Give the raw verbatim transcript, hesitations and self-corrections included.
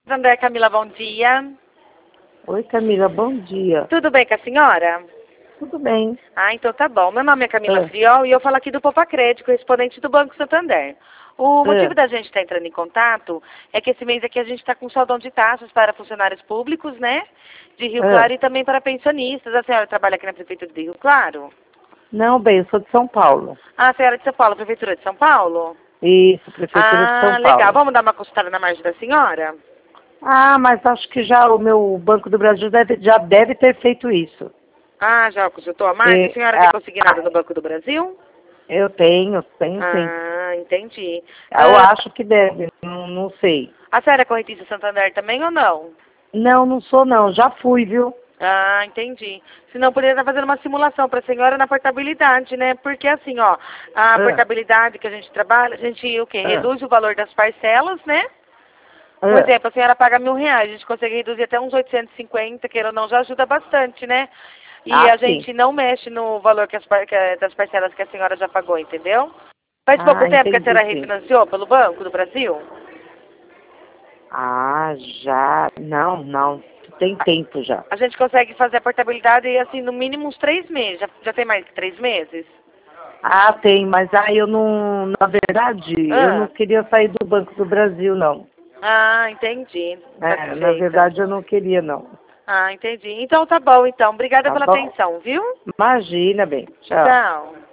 André, Camila, bom dia. Oi, Camila, bom dia. Tudo bem com a senhora? Tudo bem. Ah, então tá bom. Meu nome é Camila Ah. Friol e eu falo aqui do Poupa Crédito, correspondente do Banco Santander. O motivo Ah. da gente estar entrando em contato é que esse mês aqui a gente está com saldão de taxas para funcionários públicos, né? De Rio Ah. Claro e também para pensionistas. A senhora trabalha aqui na Prefeitura de Rio Claro? Não, bem, eu sou de São Paulo. Ah, a senhora é de São Paulo, Prefeitura de São Paulo? Isso, Prefeitura de São Ah, Paulo. legal. Vamos dar uma consultada na margem da senhora? Ah, mas acho que já o meu Banco do Brasil deve, já deve ter feito isso. Ah, já consultou a margem? A E, senhora tem ah, consignado no Banco do Brasil? eu tenho, tenho sim. Ah, entendi. Eu Ah, acho que deve, não, não sei. a senhora é correntista Santander também ou não? Não, não sou não, já fui, viu? Ah, entendi. Se não, poderia estar fazendo uma simulação para a senhora na portabilidade, né? Porque assim, ó, a Ah. portabilidade que a gente trabalha, a gente o quê? Ah. Reduz o valor das parcelas, né? Por Ah. exemplo, a senhora paga mil reais, a gente consegue reduzir até uns oitocentos e cinquenta, queira ou não, já ajuda bastante, né? E Ah, a sim. gente não mexe no valor que as par- que- das parcelas que a senhora já pagou, entendeu? Faz pouco Ah, tempo que a entendi, senhora sim. refinanciou pelo Banco do Brasil? Ah, já. Não, não. Tem tempo já. A gente consegue fazer a portabilidade, assim, no mínimo uns três meses. Já, já tem mais que três meses? Ah, tem, mas aí eu não, na verdade, eu não Ah, queria sair do Banco do Brasil, não. ah, entendi. É, na Satisfeita. verdade eu não queria, não. Ah, entendi. Então tá bom, então. Obrigada Tá pela bom? atenção, viu? Imagina, bem. Tchau. Tchau.